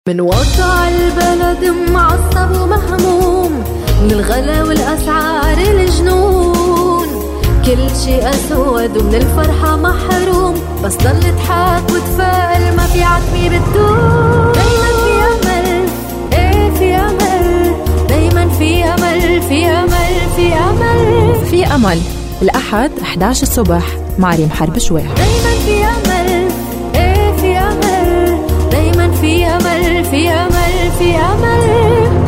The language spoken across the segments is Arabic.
من وضع البلد معصب ومهموم، من الغلا والأسعار الجنون، كل شيء أسود ومن الفرحة محروم، بس ضل تضحك وتفائل ما في عتمي بتدوم. دايما في أمل، ايه في أمل، دايما في أمل في أمل في أمل في أمل. الأحد 11 الصبح مع ريم حرب شوي. دايما في أمل، ايه في أمل، دايما في أمل في أمل في أمل.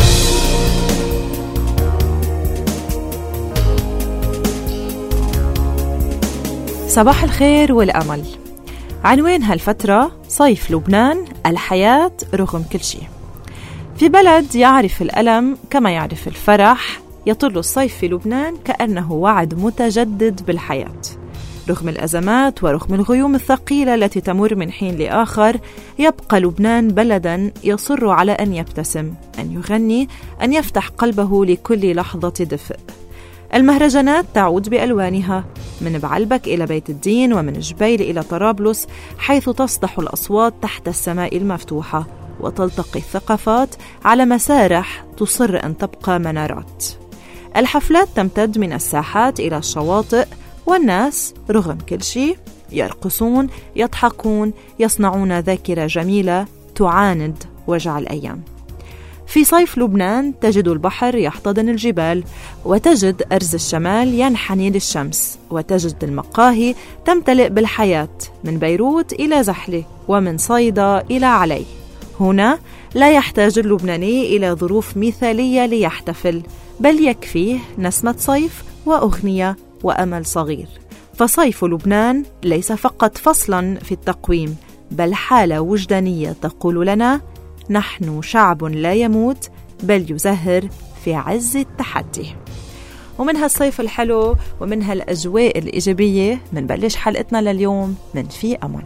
صباح الخير والأمل. عنوان هالفترة: صيف لبنان، الحياة رغم كل شيء. في بلد يعرف الألم كما يعرف الفرح، يطل الصيف في لبنان كأنه وعد متجدد بالحياة. رغم الأزمات ورغم الغيوم الثقيلة التي تمر من حين لآخر، يبقى لبنان بلداً يصر على أن يبتسم، أن يغني، أن يفتح قلبه لكل لحظة دفء. المهرجانات تعود بألوانها، من بعلبك إلى بيت الدين، ومن جبيل إلى طرابلس، حيث تصدح الأصوات تحت السماء المفتوحة، وتلتقي الثقافات على مسارح تصر أن تبقى منارات. الحفلات تمتد من الساحات إلى الشواطئ، والناس رغم كل شيء يرقصون، يضحكون، يصنعون ذاكرة جميلة تعاند وجع الأيام. في صيف لبنان تجد البحر يحتضن الجبال، وتجد أرز الشمال ينحني للشمس، وتجد المقاهي تمتلئ بالحياة، من بيروت إلى زحلة، ومن صيدا إلى علي. هنا لا يحتاج اللبناني إلى ظروف مثالية ليحتفل، بل يكفيه نسمة صيف وأغنية وأمل صغير. فصيف لبنان ليس فقط فصلاً في التقويم، بل حالة وجدانية تقول لنا: نحن شعب لا يموت بل يزهر في عز التحدي. ومن هالصيف الحلو ومن هالأجواء الإيجابية منبلش حلقتنا لليوم من في أمل.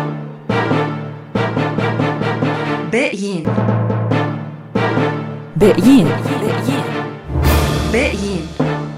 باقيين باقيين باقيين.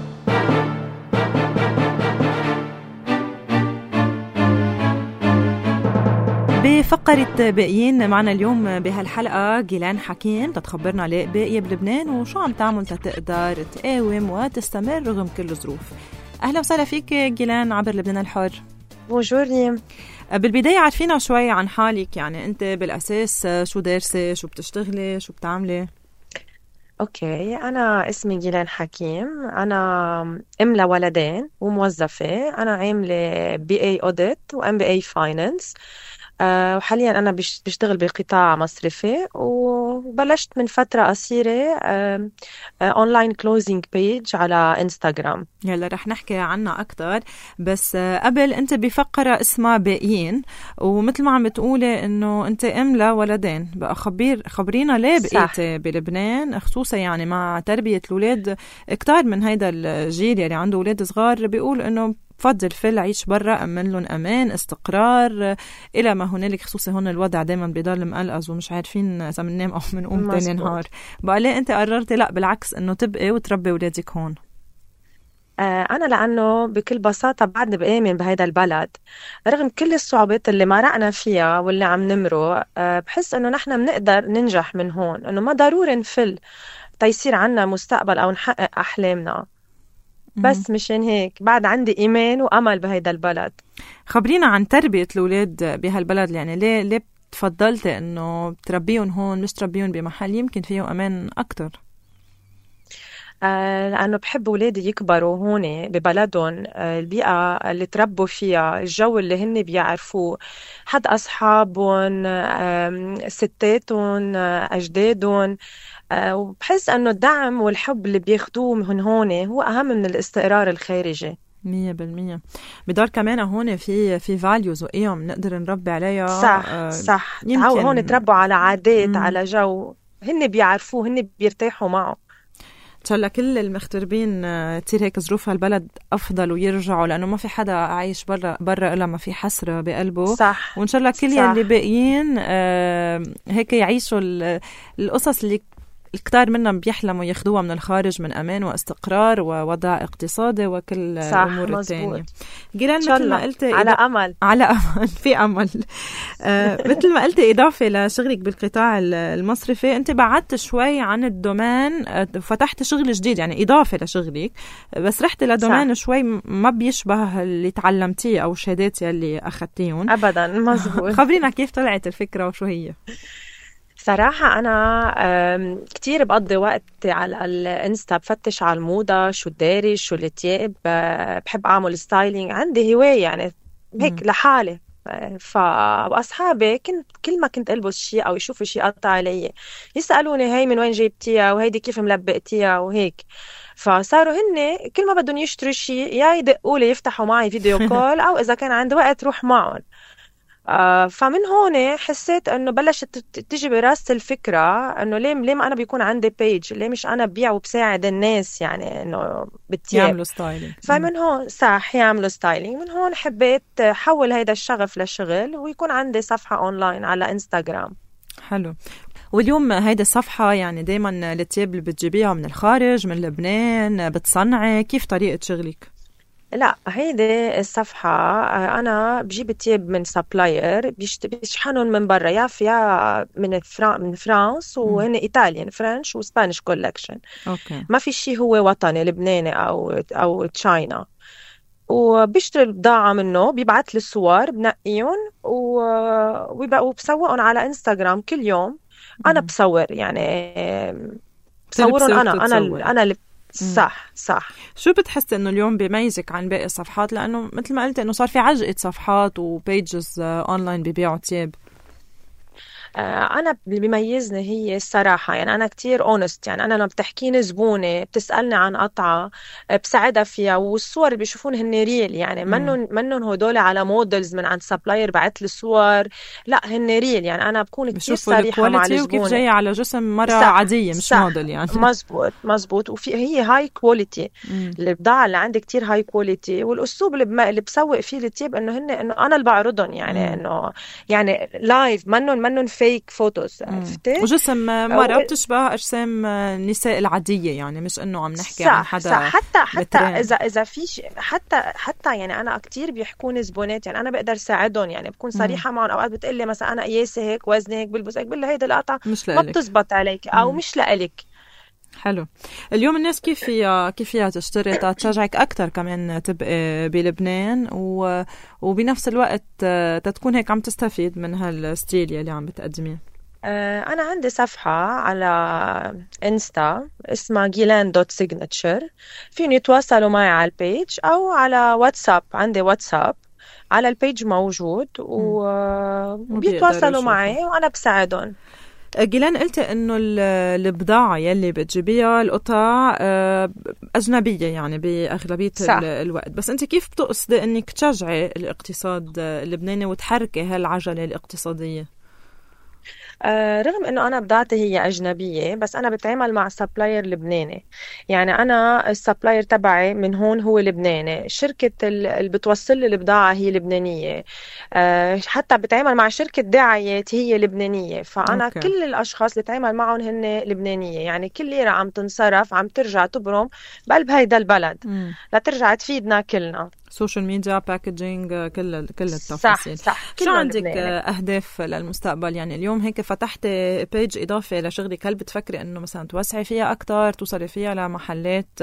بفقرة باقيين معنا اليوم بهالحلقة جيلان حكيم تتخبرنا ليه باقية بلبنان وشو عم تعمل تقدر تقاوم وتستمر رغم كل الظروف. أهلا وسهلا فيك جيلان عبر لبنان الحر. بونجور. بالبداية عارفينا شوي عن حالك، يعني أنت بالأساس شو دارسة، شو بتشتغلي، شو بتعملي؟ اوكي، انا اسمي جيلان حكيم، انا ام لولدين وموظفة. انا عاملة BA Audit و MBA Finance، وحاليا أنا بشتغل بقطاع مصرفي، وبلشت من فترة قصيرة أونلاين كلوزينج بيج على إنستغرام. يلا رح نحكي عنها أكتر، بس قبل أنت بفقرة اسمها باقيين، ومثل ما عم تقولي إنه أنت أم لولدين، بقى خبرينا ليه بقيتي بلبنان، خصوصا يعني مع تربية الأولاد. كتار من هيدا الجيل اللي عنده أولاد صغار بيقول إنه بفضل فل عيش برا، أمن لهم أمان استقرار إلى ما هنالك، خصوصا هون الوضع دايما بيضل مقلقز ومش عارفين إذا مننام أو منقوم تاني نهار. بقى ليه أنت قررتي لا بالعكس إنه تبقي وتربي ولادك هون؟ أنا لأنه بكل بساطة بعد بآمن بهيدا البلد رغم كل الصعوبات اللي مرقنا فيها واللي عم نمره. بحس إنه نحن بنقدر ننجح من هون، إنه ما ضروري نفل تيصير عنا مستقبل أو نحقق أحلامنا. بس مشان هيك بعد عندي إيمان وأمل بهيدا البلد. خبرينا عن تربية الأولاد بهالبلد، يعني ليه تفضلتي إنه تربيهم هون مش تربيهم بمحل يمكن فيه أمان أكتر؟ لأنه بحب أولادي يكبروا هون ببلدهم، البيئة اللي تربوا فيها، الجو اللي هن بيعرفوه، حد أصحابهم، ستاتهم، أجدادهم. وبحس أنه الدعم والحب اللي بياخدوه من هون هو أهم من الاستقرار الخارجي. 100%. بدار كمان هون في values وقيم نقدر نربي عليها. صح. هون تربوا على عادات، على جو هن بيعرفوه، هن بيرتاحوا معه. إن شاء الله كل المغتربين تصير هيك ظروف هالبلد أفضل ويرجعوا، لأنه ما في حدا عايش برا إلا ما في حسرة بقلبه. صح. وإن شاء الله كل يلي باقيين هيك يعيشوا القصص اللي الكتار منهم بيحلموا ياخدوها من الخارج من أمان واستقرار ووضع اقتصادي وكل الأمور الثانية. جيلان مثل ما قلت على أمل في أمل. مثل ما قلت إضافة لشغلك بالقطاع المصرفي، أنت بعدت شوي عن الدومين وفتحت شغل جديد، يعني إضافة لشغلك، بس رحت لدومين شوي ما بيشبه اللي تعلمتيه أو الشهادات اللي أخذتيهم أبدا. مزبوط. خبرينا كيف طلعت الفكرة وشو هي؟ صراحة أنا كتير بقضي وقت على الانستا، بفتش على الموضة، شو الدارج شو التياب، بحب أعمل ستايلينج، عندي هواية يعني هيك لحالي. فأصحابي كل ما كنت ألبس شيء أو يشوفوا شيء قطع علي يسألوني هاي من وين جايبتيها وهيدي كيف ملبقتيها وهيك. فصاروا هن كل ما بدهم يشتروا شيء يا يدقوا لي يفتحوا معي فيديو كول، أو إذا كان عندي وقت روح معهم. فمن هون حسيت انه بلشت تجي براسي الفكره انه ليه ما انا بيكون عندي بيج، ليه مش انا ببيع وبساعد الناس يعني انه بالتياب يعملوا ستايلينج. فمن هون صح يعملوا ستايلينج. من هون حبيت حول هيدا الشغف لشغل ويكون عندي صفحه اونلاين على انستغرام. حلو. واليوم هيدا الصفحه يعني دايما التياب اللي بتجيبيها من الخارج من لبنان بتصنعي، كيف طريقه شغلك؟ لا هيدي الصفحة أنا بجيب التياب من سابلاير بيشحنون من برا، يا من فرانس، وهن إيطاليان فرنش وسبانيش كولكشن. ما في شيء هو وطني لبناني أو تشاينا. وبيشتري البضاعة منه، بيبعت لي الصور بنقيهم وبسوقهم على انستغرام كل يوم. أنا بصور يعني بصورهم أنا اللي صح. شو بتحس انه اليوم بيميزك عن باقي الصفحات؟ لانه مثل ما قلت انه صار في عجقة صفحات وبيجز اونلاين بيبيعوا تياب. أنا اللي بيميزني هي الصراحة، يعني أنا كتير اونست، يعني أنا لما بتحكيني زبونة بتسألني عن قطعة بساعدها فيها، والصور اللي بيشوفون هن ريل، يعني منن هدول على مودلز من عند سابلاير بعت لي صور، لا هن ريل، يعني أنا بكون كتير صريحة مع الزبونة وكيف جاية على جسم مرة عادية مش موديل يعني. مزبوط. وفي هي هاي كواليتي، البضاعة اللي عندي كتير هاي كواليتي، والأسلوب اللي بسوق فيه التياب إنه أنا اللي بعرضهم، يعني إنه يعني لايف منن فيك فوتوز، عرفتي؟ وجسم مرة بتشبه أجسام النساء العادية، يعني مش إنه عم نحكي عن حدا صح. حتى إذا في حتى يعني أنا كتير بيحكوني زبونات، يعني أنا بقدر ساعدهم، يعني بكون صريحة معهم. أوقات بتقلي مثلا أنا قياسي هيك، وزني هيك، بلبس هيك، بقول لها هيدا القطعة ما بتزبط عليك أو مش لإلك. حلو. اليوم الناس كيف فيها تشتري تشجعك أكتر كمان تبقى بلبنان وبنفس الوقت تكون هيك عم تستفيد من هالستيل اللي عم بتقدميه؟ أنا عندي صفحة على إنستا اسمها gilan.signature، فيهم يتواصلوا معي على البيج أو على واتساب، عندي واتساب على البيج موجود، وبيتواصلوا معي وأنا بساعدهم. جيلان قلت إنه البضاعة يلي بتجيبيها القطع أجنبية يعني بأغلبية الوقت، بس أنت كيف بتقصدي إنك تشجعي الاقتصاد اللبناني وتحركي هالعجلة الاقتصادية؟ رغم انه انا بضاعتي هي اجنبيه، بس انا بتعامل مع سبلاير لبناني، يعني انا السبلاير تبعي من هون هو لبناني، شركه اللي بتوصل لي البضاعه هي لبنانيه، حتى بتعامل مع شركه دعايات هي لبنانيه. فانا كل الاشخاص اللي بتعامل معهم هن لبنانيه، يعني كل ليره عم تنصرف عم ترجع تبرم بقلب هيدا البلد لترجع تفيدنا كلنا. سوشيال ميديا، باكجينج، كل التفاصيل. صح. شو عندك أهداف للمستقبل؟ يعني اليوم هيك فتحت بيج إضافة لشغلك، هل بتفكري إنه مثلا توسعي فيها أكتر، توصلي فيها لمحلات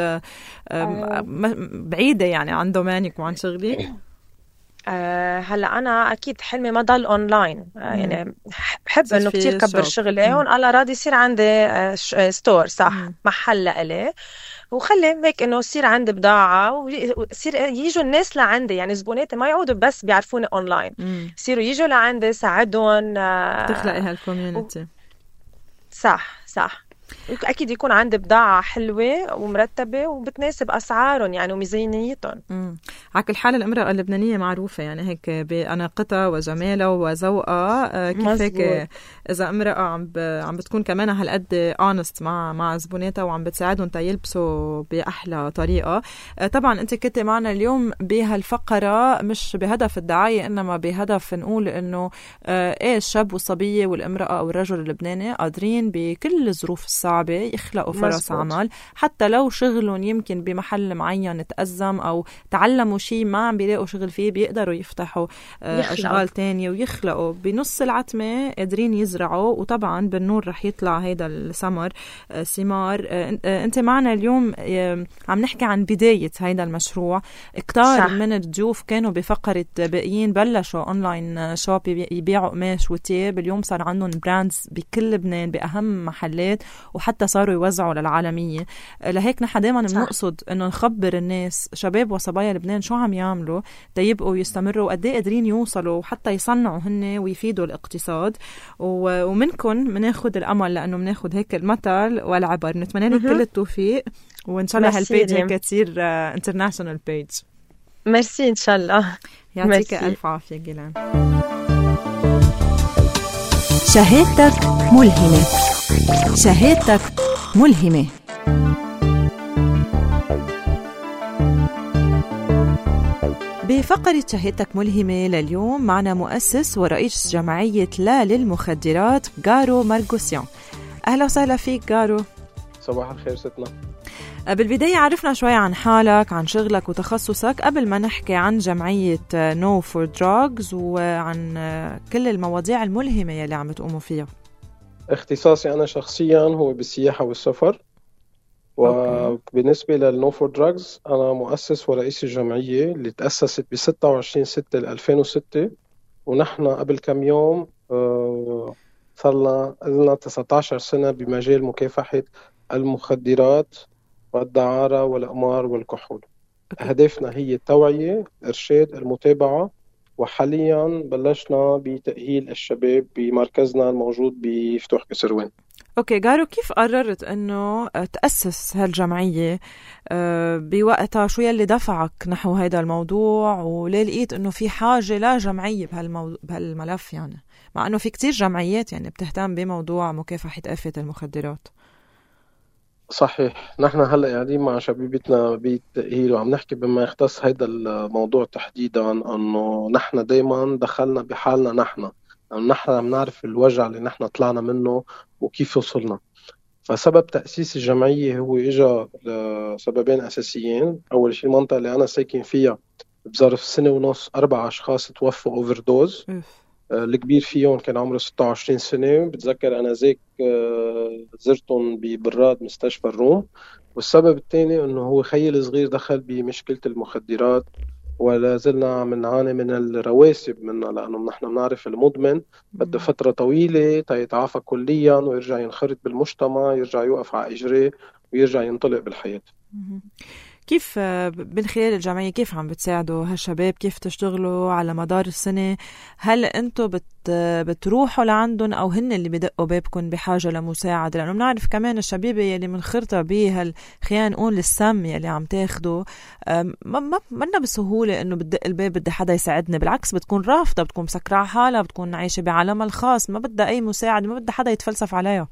بعيدة يعني عن دومانك وعن شغلك؟ هلا أنا أكيد حلمي ما ضل أونلاين، يعني بحب إنه كتير كبر شغلي هون، الله راضي يصير عندي ستور، صح، محل لإلي، وخلي هيك إنه يصير عندي بضاعة ويصير ييجوا الناس لعندي، يعني زبوناتي ما يقعدوا بس بيعرفوني أونلاين، يصيروا ييجوا لعندي ساعدهم، تخلقي هالكوميونيتي. صح. أكيد يكون عندي بضاعة حلوة ومرتبة وبتناسب أسعارهم يعني وميزانيتهم. على كل حال الامرأة اللبنانية معروفة يعني هيك بأناقتها وجمالها وذوقها، كيف هيك إذا امرأة عم بتكون كمان هالقد honest مع زبوناتها وعم بتساعدهم يلبسوا بأحلى طريقة. طبعا أنت كنت معنا اليوم بهالفقرة مش بهدف الدعاية، إنما بهدف نقول إنه الشاب والصبية والامرأة أو الرجل اللبناني قادرين بكل الظروف صعبة يخلقوا فرص مزبوط. عمل، حتى لو شغلهم يمكن بمحل معين تأزم أو تعلموا شيء ما عم بيلاقوا شغل فيه، بيقدروا يفتحوا أشغال تانية ويخلقوا بنص العتمة، قادرين يزرعوا. وطبعا بالنور رح يطلع هيدا الثمر ثمار. انت معنا اليوم عم نحكي عن بداية هيدا المشروع. كتار من الضيوف كانوا بفقرة باقيين بلشوا اونلاين شوب يبيعوا قماش وتياب، اليوم صار عندهم براندز بكل لبنان بأهم محلات، وحتى صاروا يوزعوا للعالمية. لهيك نحن دايما بنقصد انه نخبر الناس شباب وصبايا لبنان شو عم يعملوا تيبقوا يستمروا، وقد ايه قادرين يوصلوا وحتى يصنعوا هن ويفيدوا الاقتصاد. ومنكم مناخد الامل، لانه مناخد هيك المثل والعبر. نتمنى لك كل التوفيق، وان شاء الله هالبيج هيك تصير انترناشونال بيج. ميرسي ان شاء الله. يعطيك الف عافيه جيلان. شهادتك ملهمة. شهادتك ملهمة. بفقرة شهادتك ملهمة لليوم معنا مؤسس ورئيس جمعية لا للمخدرات غارو مارغوسيان. أهلا وسهلا فيك غارو. صباح الخير ستنا. بالبداية عرفنا شوي عن حالك، عن شغلك وتخصصك، قبل ما نحكي عن جمعية No for Drugs وعن كل المواضيع الملهمة يلي عم تقوموا فيها. اختصاصي أنا شخصيا هو بالسياحة والسفر، وبالنسبة لل No for Drugs أنا مؤسس ورئيس الجمعية اللي تأسست ب26/6/2006، ونحن قبل كم يوم صار لنا 19 سنة بمجال مكافحة المخدرات والدعارة والأقمار والكحول. هدفنا هي التوعية، الإرشاد، المتابعة، وحاليا بلشنا بتأهيل الشباب بمركزنا الموجود بفتوح كسروان. اوكي غارو، كيف قررت انه تأسس هالجمعية بوقتها؟ شو يلي دفعك نحو هذا الموضوع، وليه لقيت انه في حاجة لجمعية بهالملف، يعني مع انه في كتير جمعيات يعني بتهتم بموضوع مكافحة آفة المخدرات؟ صحيح، نحن هلا قاعدين مع شبيبتنا بالتأهيل وعم نحكي بما يختص هيدا الموضوع تحديدا، انه نحن دايما دخلنا بحالنا نحن عم نعرف الوجع اللي نحن طلعنا منه وكيف وصلنا. فسبب تأسيس الجمعية هو إجا لسببين أساسيين. أول شيء المنطقة اللي أنا ساكن فيها بظرف سنة ونص 4 أشخاص توفوا أوفر دوز. الكبير فيهم كان عمره 26 سنة. بتذكر أنا زيك زرتهم ببراد مستشفى الروم. والسبب الثاني أنه هو خيل صغير دخل بمشكلة المخدرات، ولا زلنا عم نعاني من الرواسب منها، لأنه نحن بنعرف المدمن بده فترة طويلة تيتعافى كليا ويرجع ينخرط بالمجتمع، يرجع يوقف على إجريه ويرجع ينطلق بالحياة. كيف من خلال الجمعية كيف عم بتساعدوا هالشباب؟ كيف تشتغلوا على مدار السنة؟ هل أنتوا بتروحوا لعندهم أو هن اللي بدقوا بابكم بحاجة لمساعدة؟ لأنه بنعرف كمان الشبيبة يلي منخرطة خلينا نقول السم يلي عم تاخده منا بسهولة إنه بدق الباب بدي حدا يساعدني، بالعكس بتكون رافضة، بتكون مسكرة حالها، بتكون عايشة بعالمها الخاص، ما بدها أي مساعد، ما بدها حدا يتفلسف عليها.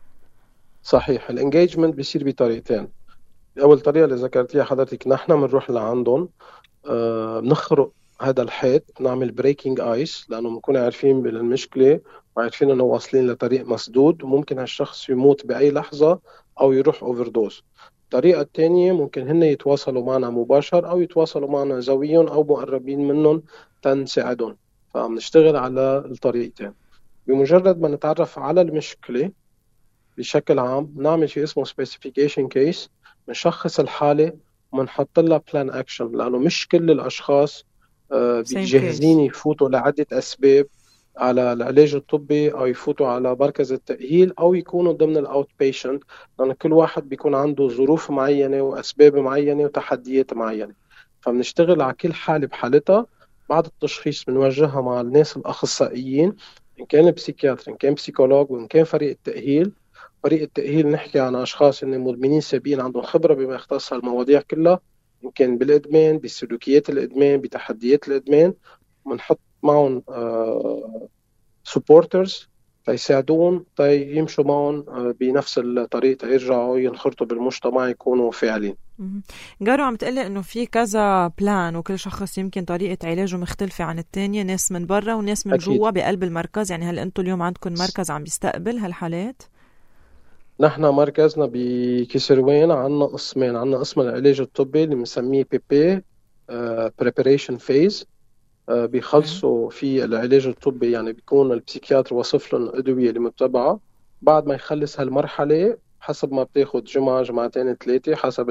صحيح، الانجيجمنت بيصير بطريقتين. أول طريقة اللي ذكرتيها حضرتك، نحن بنروح لعندهم، بنخرق هذا الحيط، نعمل بريكنج آيس، لأنه بنكون عارفين بالمشكلة وعارفين أنه واصلين لطريق مسدود وممكن هالشخص يموت بأي لحظة أو يروح أوفردوز. الطريقة الثانية ممكن هن يتواصلوا معنا مباشر أو يتواصلوا معنا زويا أو مقربين منهم تنساعدهم. فعم نشتغل على الطريقتين. بمجرد ما نتعرف على المشكلة بشكل عام نعمل شيء اسمه specification case، منشخص الحالة ومنحط لها plan action، لأنه مش كل الأشخاص بيجهزين يفوتوا لعدة أسباب على العلاج الطبي أو يفوتوا على مركز التأهيل أو يكونوا ضمن الأوت بيشنت، لأن كل واحد بيكون عنده ظروف معينة وأسباب معينة وتحديات معينة. فبنشتغل على كل حالة بحالتها. بعد التشخيص بنوجهها مع الناس الأخصائيين، إن كان بسيكياتر، إن كان بسيكولوج، وإن كان فريق التأهيل. فريق التأهيل نحكي عن أشخاص إن مدمنين سابقين عندهم خبرة بما يختص المواضيع كلها، إن كان بالإدمان، بسلوكيات الإدمان، بتحديات الإدمان. ونحط معهم سبورترز تيساعدون يمشوا معهم بنفس الطريقة يرجعوا ينخرطوا بالمجتمع، يكونوا فاعلين. غارو، عم تقلي إنه في كذا بلان وكل شخص يمكن طريقة علاجه مختلفة عن التانية، ناس من برا وناس من جوا بقلب المركز. يعني هل أنتوا اليوم عندكم مركز عم بيستقبل هالحالات؟ نحن مركزنا بكسروان عنا قسمين. عنا قسم العلاج الطبي اللي بنسميه بي preparation phase، بيخلصوا في العلاج الطبي، يعني بيكون البسيكياتر وصف لهم الأدوية اللي متبعة. بعد ما يخلص هالمرحلة حسب ما بتاخد جمعة جمعتين ثلاثة حسب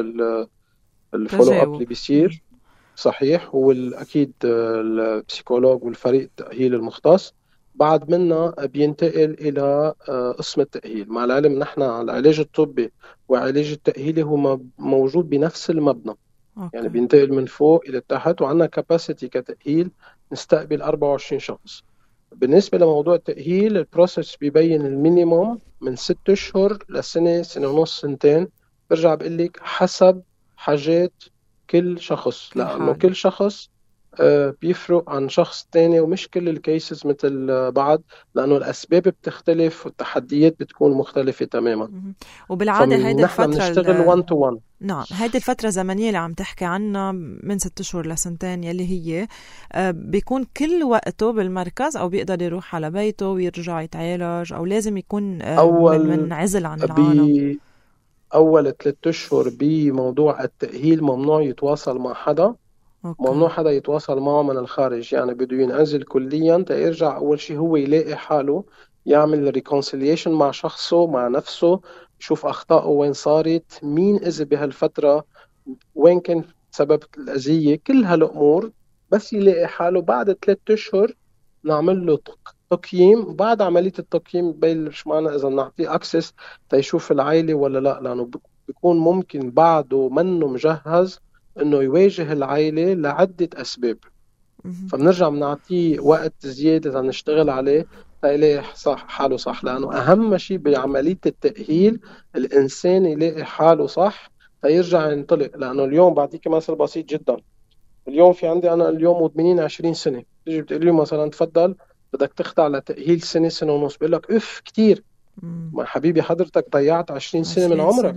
الفولو اب اللي بيصير. صحيح. والأكيد البسيكولوج والفريق التأهيل المختص بعد منا بينتقل إلى قسم التأهيل. مع العلم نحن العلاج الطبي وعلاج التأهيلي هو موجود بنفس المبنى. يعني بينتقل من فوق إلى تحت، وعندنا كاباسيتي كتأهيل نستقبل 24 شخص. بالنسبة لموضوع التأهيل البروسيس بيبين المينيموم من 6 أشهر لسنة، سنة ونص، سنتين. برجع بقول لك حسب حاجات كل شخص، لأنه كل شخص بيفرق عن شخص تاني، ومش كل الكيسز مثل بعض، لأنه الأسباب بتختلف والتحديات بتكون مختلفة تماما. وبالعادة هيدا نحن بنشتغل 1 to 1. نعم، هيدي الفترة الزمنية اللي عم تحكي عنها من 6 أشهر لسنتين، يلي هي بيكون كل وقته بالمركز، أو بيقدر يروح على بيته ويرجع يتعالج، أو لازم يكون من عزل عن العالم؟ أول 3 أشهر بموضوع التأهيل ممنوع يتواصل مع حدا. ممنوع حدا يتواصل معه من الخارج، يعني بده ينعزل كليا تيرجع. أول شيء هو يلاقي حاله، يعمل ريكونسيليشن مع شخصه، مع نفسه، يشوف أخطائه وين صارت، مين إذا بهالفترة، وين كان سبب الأذية، كل هالأمور. بس يلاقي حاله بعد 3 أشهر نعمل له تقييم. بعد عملية التقييم بيلش معنا إذا نعطيه أكسس تيشوف العائلة ولا لا، لأنه بيكون ممكن بعده منه مجهز إنه يواجه العائلة لعدة أسباب. فبنرجع بنعطيه وقت زيادة نشتغل عليه تيلاقي صح حاله صح، لأنه أهم شيء بعملية التأهيل الإنسان يلاقي حاله صح تيرجع ينطلق. لأنه اليوم بعطيك مثل بسيط جدا. اليوم في عندي أنا اليوم مدمنين 20 سنة، تيجي بتقول لي مثلا تفضل بدك تخضع لتأهيل سنة، سنة ونص، بقول لك اف كتير. ما حبيبي حضرتك ضيعت 20 سنة من عمرك.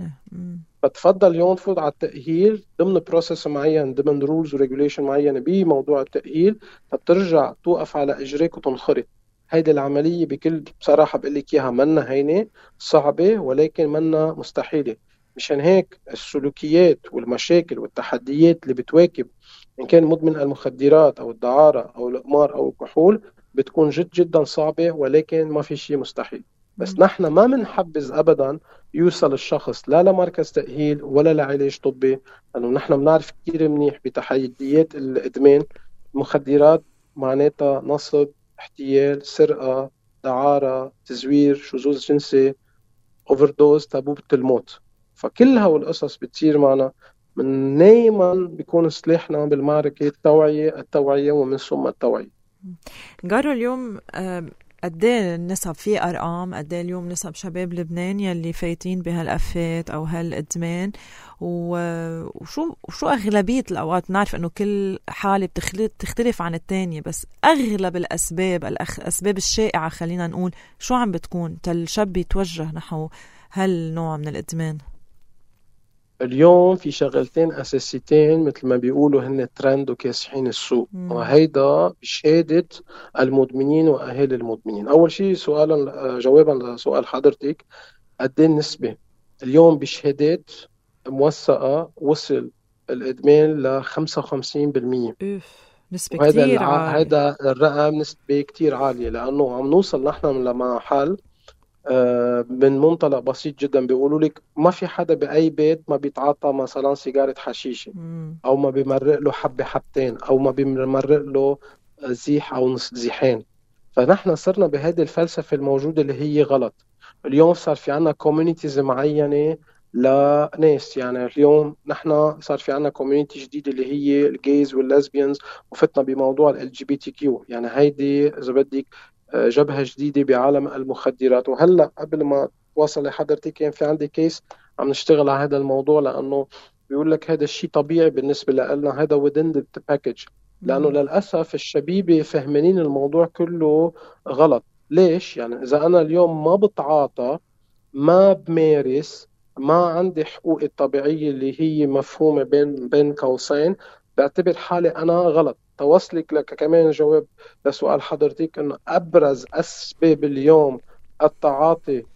فتفضل اليوم تفوت على التأهيل ضمن بروسيس معين، ضمن رولز وريجوليشن معينة بموضوع التأهيل، فبترجع توقف على إجريك وتنخرط. هيدي العملية بكل بصراحة بقول لك إياها منا هينة، صعبة، ولكن منا مستحيلة. مشان هيك السلوكيات والمشاكل والتحديات اللي بتواكب إن كان مدمن المخدرات أو الدعارة أو القمار أو الكحول بتكون جد جدا صعبة، ولكن ما في شيء مستحيل. بس نحن ما منحبذ أبدا يوصل الشخص لا لمركز تأهيل ولا لعلاج طبي، لأنه نحن بنعرف كتير منيح بتحديات الإدمان. المخدرات معناتها نصب، احتيال، سرقة، دعارة، تزوير، شذوذ جنسي، اوفردوز، تابوبة الموت. فكل هالقصص بتصير معنا. من دايما بيكون سلاحنا بالمعركة التوعية ومن ثم التوعية. جارو اليوم قد ايه النسب، في ارقام قد ايه اليوم نسب شباب لبنان يلي فايتين بهالافات او هالادمان، وشو اغلبيه الاوقات؟ بنعرف انه كل حاله بتختلف عن الثانيه، بس اغلب الاسباب الشائعه خلينا نقول شو عم بتكون الشاب يتوجه نحو هالنوع من الادمان؟ اليوم في شغلتين أساسيتين مثل ما بيقولوا هن ترند وكاسحين السوق، وهيدا بشهادة المدمنين وأهالي المدمنين. أول شيء جوابا لسؤال حضرتك، قد ايه النسبة؟ اليوم بشهادات موثقة وصل الإدمان ل 55%. نسبة كتير عالية. هذا الرقم نسبة كتير عالية، لأنه عم نوصل نحن لمحل من منطلق بسيط جدا. بيقولوا لك ما في حدا بأي بيت ما بيتعاطى مثلا سيجارة حشيشة، أو ما بيمرق له حبة حبتين، أو ما بيمرق له زيح أو نص زيحين. فنحن صرنا بهذه الفلسفة الموجودة اللي هي غلط. اليوم صار في عنا كوميونيتيز معينة لناس، يعني اليوم نحن صار في عنا كوميونيتي جديدة اللي هي الجيز والليزبيانز، وفتنا بموضوع LGBT Q. يعني هيدي إذا بدك جبهة جديدة بعالم المخدرات. وهلأ قبل ما توصل لحضرتك كان في عندي كيس عم نشتغل على هذا الموضوع، لأنه بيقول لك هذا الشيء طبيعي بالنسبة لنا، هذا within the package. لأنه للأسف الشبيبة فهمانين الموضوع كله غلط. ليش؟ يعني إذا أنا اليوم ما بتعاطى، ما بمارس، ما عندي حقوقي الطبيعية اللي هي مفهومة بين قوسين، بعتبر حالي أنا غلط. توصلك لك كمان جواب لسؤال حضرتك، إنه أبرز أسباب اليوم التعاطي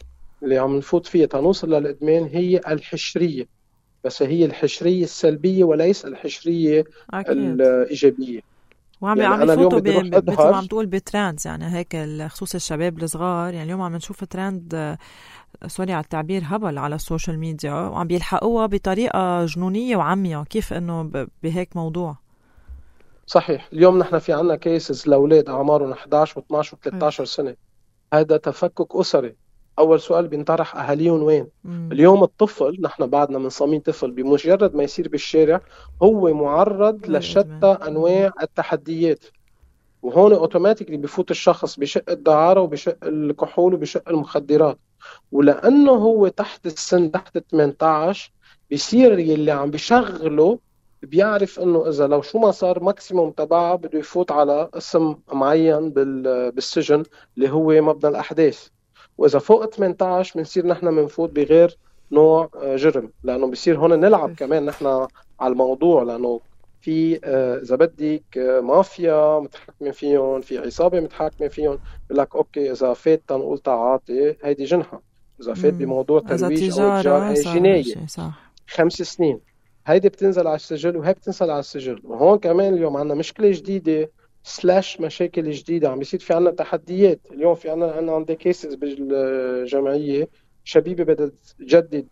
اللي عم نفوت فيها تنوصل للإدمان هي الحشرية، بس هي الحشرية السلبية وليس الحشرية أكيد. الإيجابية. وعم يعني عم أنا اليوم يفوتوا بدي أروح مثل ما عم أدهر. تقول بترندز، يعني هيك خصوص الشباب الصغار. يعني اليوم عم نشوف ترند، سوري على التعبير، هبل على السوشيال ميديا، وعم بيلحقوها بطريقة جنونية وعمية. كيف إنه بهيك موضوع؟ صحيح. اليوم نحن في عنا كيسز لأولاد أعمارهم 11 و12 و13 سنة. هذا تفكك أسري. أول سؤال بينطرح أهاليهم وين؟ اليوم الطفل، نحن بعدنا من صميم طفل، بمجرد ما يصير بالشارع هو معرض لشتى أنواع التحديات، وهون أوتوماتيكلي بفوت الشخص بشق الدعارة وبشق الكحول وبشق المخدرات. ولأنه هو تحت السن، تحت 18، بيصير يلي عم بيشغله بيعرف انه اذا لو شو ما صار ماكسيموم تبعه بده يفوت على اسم معين بالسجن اللي هو مبنى الاحداث. واذا فوق 18 بنصير نحن بنفوت بغير نوع جرم، لانه بيصير هون نلعب كمان نحن على الموضوع، لانه في اذا بدك مافيا متحكمين فيهم، في عصابه متحكمين فيهم. بقول لك اوكي اذا فات تنقول تعاطي هيدي جنحه، اذا فات بموضوع ترويج او اتجار هي جنايه 5 سنين. هيدي بتنزل على السجل وهي بتنزل على السجل. وهون كمان اليوم عنا مشكله جديده سلاش مشاكل جديده، عم بيصير في عنا تحديات. اليوم في عنا عندي كيسز بالجمعيه، شبيبه بدها تجدد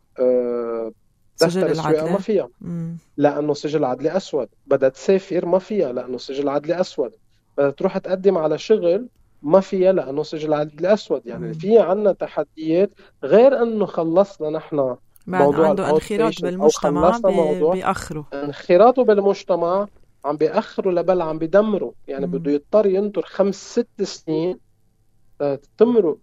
دفتر السواقه ما فيها لانه سجل عدلي اسود، بدها تسافر ما فيها لانه سجل عدلي اسود، بدها تروح تقدم على شغل ما فيها لانه سجل عدلي اسود. يعني في عنا تحديات، غير انه خلصنا نحن موضوع عنده انخراط بالمجتمع بيأخروا انخراطه بالمجتمع، عم بيأخروا لبل عم بيدمروا. يعني بده يضطر ينطر 5-6 سنين تمرق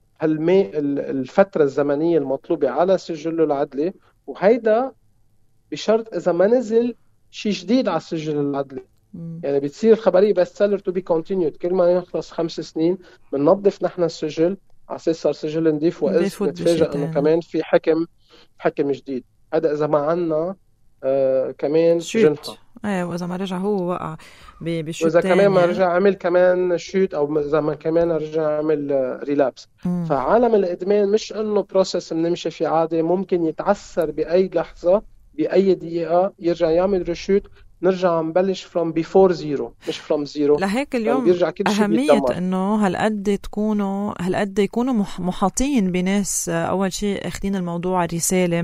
الفترة الزمنية المطلوبة على سجله العدلي، وهيدا بشرط إذا ما نزل شيء جديد على السجل العدلي. يعني بتصير خبرية بس seller to be continued. كل ما يخلص 5 سنين بننظف نحن السجل على أساس صار سجل نظيف، وإذ نتفاجأ إنه كمان في حكم جديد. هذا إذا ما عنا كمان جنحة. وإذا ما رجع هو وقع بشوت، وإذا كمان ما رجع عمل كمان شوت، أو إذا ما كمان رجع عمل ريلابس. فعالم الإدمان مش إنه بروسس بنمشي في عادي، ممكن يتعثر بأي لحظة بأي دقيقة يرجع يعمل ريشوت، نرجع نبلش from before zero مش from zero. لهيك اليوم أهمية إنه هالقد يكونوا محاطين بناس أول شيء اخدين الموضوع رسالة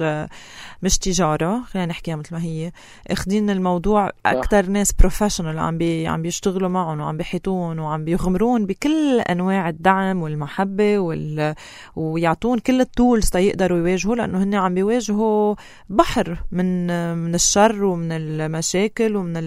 مش تجارة، خلينا نحكيها مثل ما هي، اخدين الموضوع أكتر ناس بروفيشنال عم بيشتغلوا معهم وعم بيحيطون وعم بيغمرون بكل أنواع الدعم والمحبة ويعطون كل التولز تيقدروا يواجهوا، لأنه هن عم بيواجهوا بحر من الشر ومن المشاكل ومن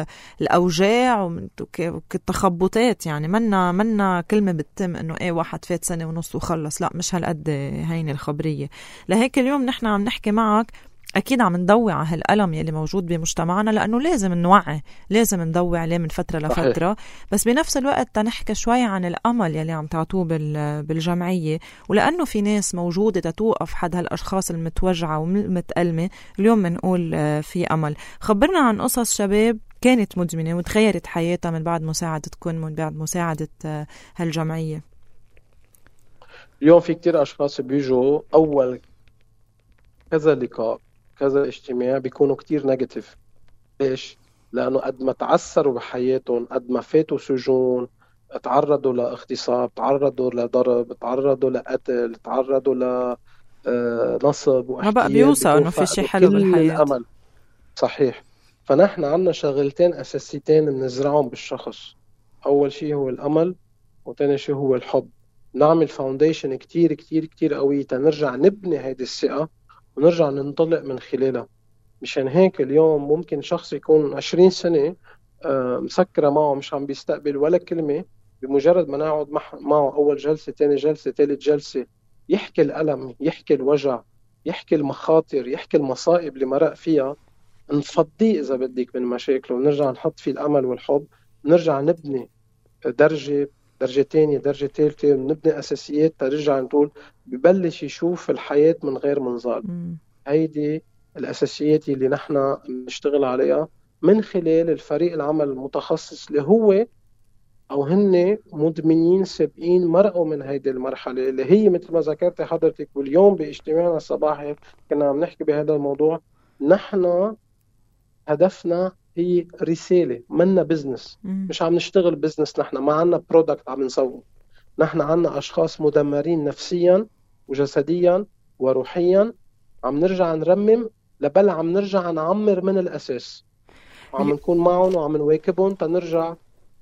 الأوجاع ومن التخبطات. يعني منا كلمة بتتم إنه واحد فات 1.5 سنة وخلص، لا مش هالقد هين الخبرية. لهيك اليوم نحن عم نحكي معك، أكيد عم ندوع على هالألم يلي موجود بمجتمعنا، لأنه لازم نوعي، لازم ندوع عليه من فترة لفترة. بس بنفس الوقت تنحكي شوي عن الأمل يلي عم تعطوه بالجمعية، ولأنه في ناس موجودة تتوقف حد هالأشخاص المتوجعة والمتألمة. اليوم منقول في أمل. خبرنا عن قصص شباب كانت مدمنة وتغيرت حياتها من بعد مساعدتكم، من بعد مساعدة هالجمعية. اليوم في كتير أشخاص بيجوا أول كذا لقاء كذا اجتماع بيكونوا كتير نيجاتيف. ليش؟ لأنه قد ما تعثروا بحياتهم، قد ما فاتوا سجون، تعرضوا لاغتصاب، تعرضوا لضرب، تعرضوا لقتل، تعرضوا لنصب واحتيال، ما بقى بيوصل إنه في شيء حلو بالحياة. الأمل. صحيح. فنحن عنا شغلتين أساسيتين بنزرعهم بالشخص. أول شيء هو الأمل، وثاني شيء هو الحب. نعمل فاونديشن كتير كتير كتير قوية تنرجع نبني هيدي الثقة ونرجع ننطلق من خلالها. مشان هيك اليوم ممكن شخص يكون 20 سنة مسكرة معه، مش عم بيستقبل ولا كلمة، بمجرد ما نقعد معه أول جلسة، تاني جلسة، ثالث جلسة، يحكي الألم، يحكي الوجع، يحكي المخاطر، يحكي المصائب اللي مرق فيها، نفضيه إذا بدك من مشاكله، ونرجع نحط فيه الأمل والحب، نرجع نبني درجة تانية، درجة ثالثة، ونبني أساسيات ترجع نقول ببلش يشوف الحياة من غير منظار. هيدي الأساسيات اللي نحن نشتغل عليها من خلال الفريق العمل المتخصص اللي هو أو هن مدمنين سابقين مرقوا من هيدي المرحلة اللي هي مثل ما ذكرت حضرتك. واليوم باجتماعنا الصباحي كنا عم نحكي بهذا الموضوع. نحن هدفنا هي رسالة، منا بزنس. مش عم نشتغل بزنس، نحن ما عنا برودكت عم نسوق. نحن عنا أشخاص مدمرين نفسيا وجسديا وروحيا، عم نرجع نرمم لبل عم نرجع نعمر من الأساس، وعم نكون معهم وعم نواكبهم تنرجع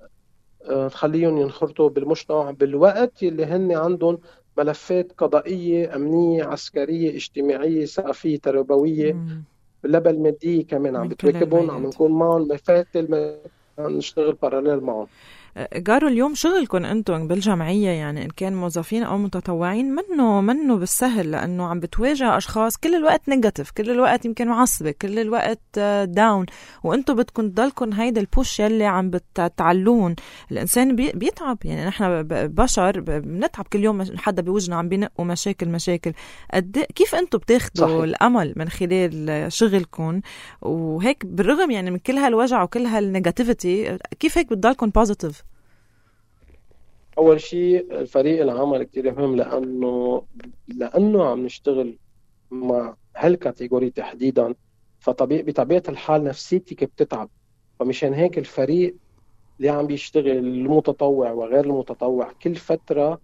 نخليهم ينخرطوا بالمجتمع بالوقت اللي هن عندهم ملفات قضائية أمنية عسكرية اجتماعية ثقافية تربوية باللبل المادية كمان عم بتواكبهم، عم نكون معهم مفاتل نشتغل باراليل معهم. جارو اليوم شغلكم انتم بالجمعية يعني ان كان موظفين او متطوعين منه بالسهل، لانه عم بتواجه اشخاص كل الوقت نيجاتيف، كل الوقت يمكن معصبة، كل الوقت داون، وانتم بدكم تضلكم هيدا البوش يلي عم بتعلون. الانسان بيتعب، يعني نحن بشر بنتعب كل يوم، حدا بوجنا عم بينقوا مشاكل. كيف انتم بتاخدوا صحيح الامل من خلال شغلكم وهيك بالرغم يعني من كل هالوجع وكل هالنيجاتيفيتي، كيف هيك بتضلكم بوزيتيف؟ أول شيء الفريق العمل كتير مهم، لأنه عم نشتغل مع هالكاتيجوري تحديدا، بطبيعة الحال نفسيتك بتتعب. فمشان هيك الفريق اللي عم بيشتغل المتطوع وغير المتطوع كل فترة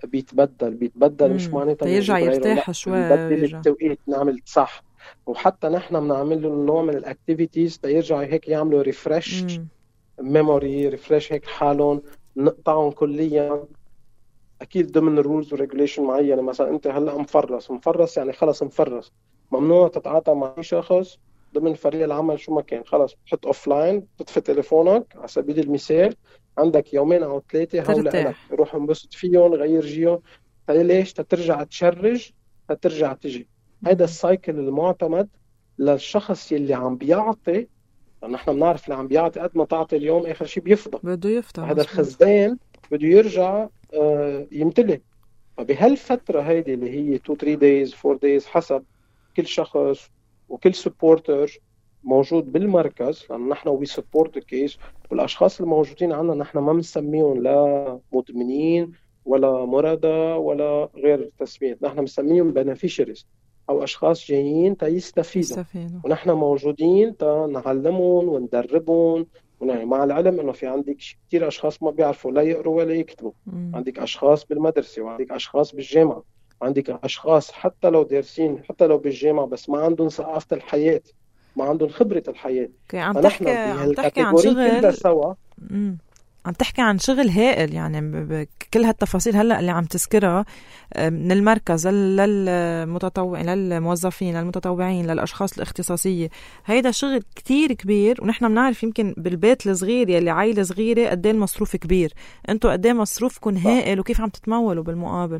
بيتبدل مش معناتها يرجع يرتاح شوي، نبدل التوقيت نعمل صح. وحتى نحن بنعمل له نوع من الاكتيفيتيز تيرجعوا هيك يعملوا ريفرش ميموري، ريفرش هيك حالهم، نقطعهم كليا اكيد ضمن الرولز وريجوليشن معينه. مثلا انت هلا مفرس يعني خلص مفرس، ممنوع تتعاطى مع اي شخص ضمن فريق العمل شو ما كان. خلص بتحط اوف لاين، تطفي تليفونك على سبيل المثال، عندك يومين او 3 هول لك، روح انبسط فيهم، غير جيهم. ليش؟ تترجع تشرج، تترجع تجي. هيدا السايكل المعتمد للشخص يلي عم بيعطي. نحن بنعرف اللي عم بيعطي قد ما تعطي اليوم آخر شيء بده يفضى. هذا الخزان بده يرجع يمتلئ. فبهالفترة هيدي اللي هي 2-3 days 4 days حسب كل شخص وكل سبورتر موجود بالمركز، لأن نحن وي سبورت كيس. والأشخاص الموجودين عنا نحن ما بنسميهم لا مدمنين ولا مرضى ولا غير تسميات، نحن بنسميهم بنفيشريز أو أشخاص جايين تيستفيدوا، ونحن موجودين نعلمهم وندربهم. مع العلم انه في عندك كثير اشخاص ما بيعرفوا لا يقروا ولا يكتبوا. عندك اشخاص بالمدرسه، وعندك اشخاص بالجامعه، عندك اشخاص حتى لو دارسين، حتى لو بالجامعه، بس ما عندهم ثقافه الحياه، ما عندهم خبره الحياه. عم تحكي عن شغل سوا. عم تحكي عن شغل هائل، يعني بكل هالتفاصيل هلأ اللي عم تذكرها، من المركز للمتطوعين، للموظفين، للمتطوعين، للأشخاص الاختصاصية. هيدا شغل كتير كبير، ونحن بنعرف يمكن بالبيت الصغير يلي عائلة صغيرة قديه المصروف كبير. انتوا قديه مصروفكم هائل، وكيف عم تتمولوا بالمقابل؟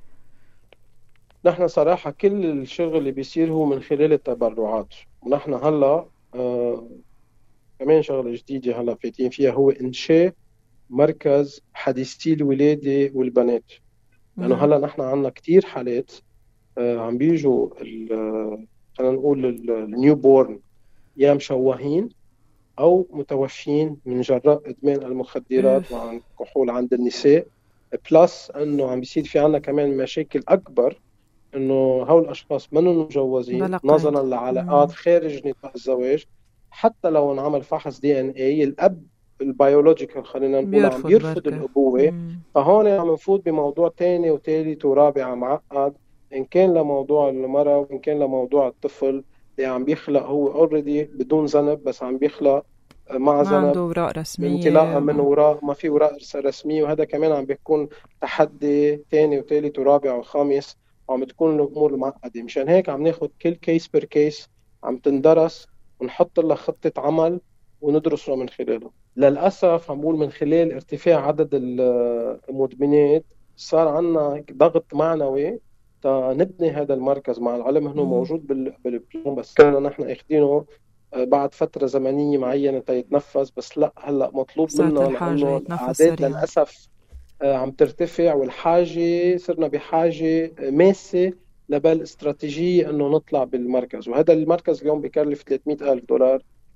نحن صراحة كل الشغل اللي بيصير هو من خلال التبرعات. ونحن هلأ كمان شغلة جديدة هلأ فايتين فيها، هو إنشاء مركز حديثي الولادة والبنات. لأنه هلأ نحن عنا كتير حالات عم بيجوا خلينا نقول النيو بورن، يا مشوهين أو متوفين من جراء إدمان المخدرات وعن كحول عند النساء. بلس أنه عم بيصير في عنا كمان مشاكل أكبر، أنه هؤلاء الأشخاص منهم مجوزين نظرا لعلاقات خارج نطاق الزواج. حتى لو انعمل فحص DNA، الأب البيولوجيكال خلينا نقول عم بيرفض الأبوة. فهون عم نفوت بموضوع تاني وثالث ورابع معقد، إن كان لموضوع المرأة وإن كان لموضوع الطفل اللي عم بيخلق هو اوريدي بدون ذنب، بس عم بيخلق مع ذنب، عنده وراء رسمية، انطلاقا من وراء ما في وراء رسمية. وهذا كمان عم بيكون تحدي تاني وثالث ورابع وخامس، وعم تكون الأمور معقدة. مشان هيك عم ناخد كل كيس بير كيس، عم تندرس ونحط لها خطة عمل وندرسها من خلاله. للأسف عم بقول من خلال ارتفاع عدد المدمنات صار عنا ضغط معنوي نبني هذا المركز. مع العلم انه موجود بالبلان، بس كنا نحن اخذينه بعد فترة زمنية معينة تيتنفذ. بس لا، هلا مطلوب منا لأنه الأعداد للأسف عم ترتفع، والحاجة صرنا بحاجة ماسة لبال استراتيجية انه نطلع بالمركز. وهذا المركز اليوم بيكلف $300,000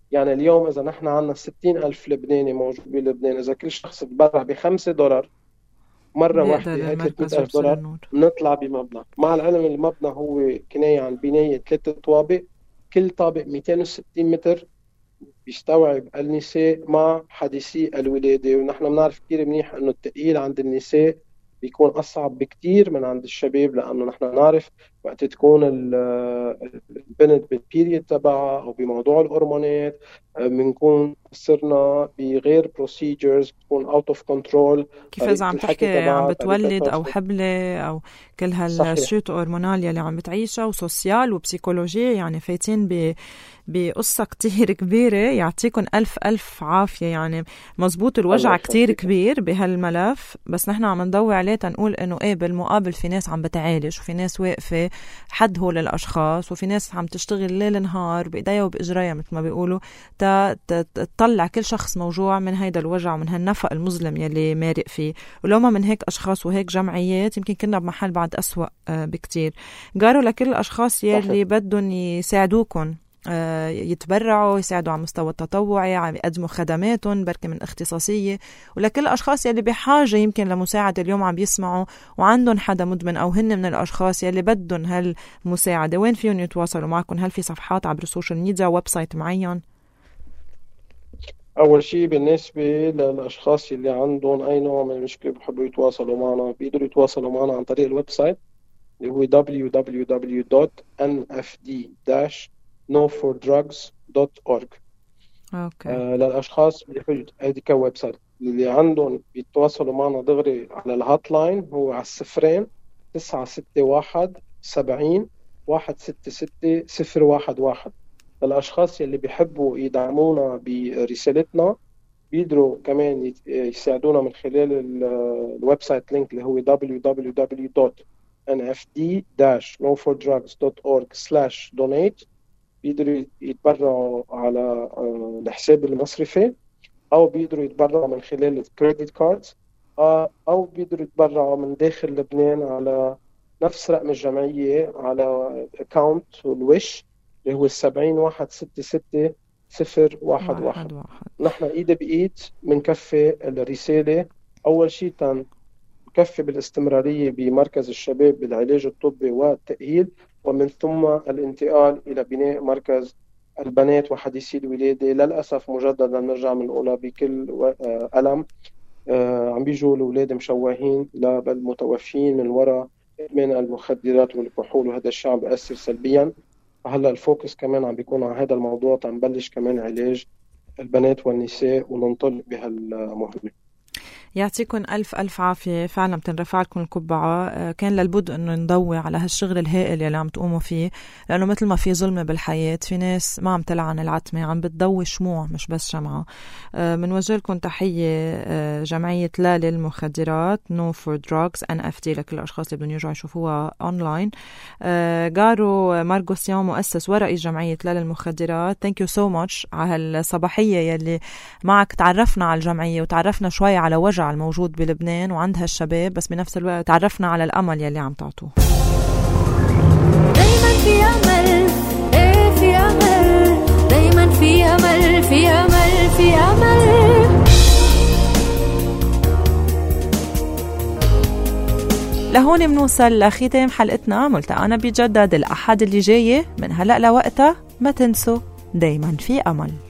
يعني اليوم إذا نحن عنا 60,000 لبناني موجود بلبنان، إذا كل شخص تبرع $5 مرة بيقدر واحدة، هي المركز $300,000 يبصر النور. بنطلع بمبنى. مع العلم المبنى هو كناية عن بناية 3 طوابق، كل طابق 260 متر، بيستوعب النساء مع حديثي الولادة. ونحن بنعرف كتير منيح إنه التأهيل عند النساء بيكون أصعب بكتير من عند الشباب، لأنه نحن نعرف وقت تكون البنت بالبيريد تبعها أو بموضوع الهرمونات بنكون صرنا بغير بروسيجرز، بتكون اوت اوف كنترول. كيف إذا عم تحكي عم بتولد أو حبلة أو كل هالشيوط هرمونال يلي عم بتعيشها، وسوسيال وبسيكولوجيا، يعني فايتين بقصة كتير كبيرة. يعطيكم ألف عافية. يعني مزبوط الوجع كتير كبير بهالملف، بس نحن عم ندوي عليه تنقول إنه إيه بالمقابل في ناس عم بتعالج، وفي ناس واقفة حد هول الأشخاص، وفي ناس عم تشتغل ليل نهار بإيديها وبإجريها مثل ما بيقولوا تطلع كل شخص موجوع من هيدا الوجع ومن هالنفق المظلم يلي مارق فيه. ولو ما من هيك أشخاص وهيك جمعيات يمكن كنا بمحل بعد أسوأ بكتير. قالوا لكل الأشخاص يلي بدهم يساعدوكم يتبرعوا، يساعدوا على مستوى التطوعي، عم يقدموا خدماتهم بركة من اختصاصية. ولكل الأشخاص يلي بحاجة يمكن لمساعدة اليوم عم بيسمعوا وعندهم حدا مدمن أو هن من الأشخاص يلي بدهم هالمساعدة، وين فيهم يتواصلوا معكم؟ هل في صفحات عبر السوشيال ميديا، ويب سايت معين؟ أول شيء بالنسبة للأشخاص اللي عندهم أي نوع من المشكلة بحبوا يتواصلوا معنا، بيقدروا يتواصلوا معنا عن طريق الويب سايت اللي هو www.nfd-nofordrugs.org. للأشخاص اللي هيدي كويب سايت اللي عندهم بيتواصلوا معنا دغري على الهات لاين، هو على 0961-70-166-011. للأشخاص اللي بيحبوا يدعمونا برسالتنا بيقدروا كمان يساعدونا من خلال الويب سايت لينك اللي هو www.nfd-nofordrugs.org/donate. بيقدروا يتبرعوا على الحساب المصرفي، أو بيقدروا يتبرعوا من خلال الكريدت كاردز، أو بيقدروا يتبرعوا من داخل لبنان على نفس رقم الجمعية على أكاونت الوش اللي هو 70-166-011. نحن إيد بإيد منكفي الرسالة. أول شيء نكفي بالاستمرارية بمركز الشباب بالعلاج الطبي والتأهيل، ومن ثم الانتقال إلى بناء مركز البنات وحديثي الولادة. للأسف مجددا نرجع من أولى بكل ألم، عم بيجوا الأولاد مشوهين بل متوفين من وراء إدمان المخدرات والكحول، وهذا الشيء عم بيأثر سلبيا. فهلا الفوكس كمان عم بيكون على هذا الموضوع، تنبلش كمان علاج البنات والنساء وننطلق بهالمهمة. يعطيكم ألف عافية. فعلا بتنرفع لكم القبعة. كان للبد أنه نضوي على هالشغل الهائل يلي عم تقوموا فيه، لأنه مثل ما في ظلمة بالحياة في ناس ما عم تلعن العتمة، عم بتضوي شموع مش بس شمعة. منوجه لكم تحية جمعية لا للمخدرات No for Drugs NFD لكل الأشخاص اللي بدهم يرجعوا يشوفوها أونلاين. جارو مارغوسيان مؤسس ورئيس جمعية لا للمخدرات، thank you so much على هالصباحية يلي معك. تعرفنا على الجمعية وتعرفنا شوي على وجع الموجود بلبنان وعندها الشباب، بس بنفس الوقت تعرفنا على الأمل يلي عم تعطوه. دايما في أمل، إيه في أمل، دايما في أمل، في أمل، في أمل. لهون منوصل لختام حلقتنا. ملتقانا بيجدد الأحد اللي جاي. من هلأ لوقتها ما تنسوا دايما في أمل.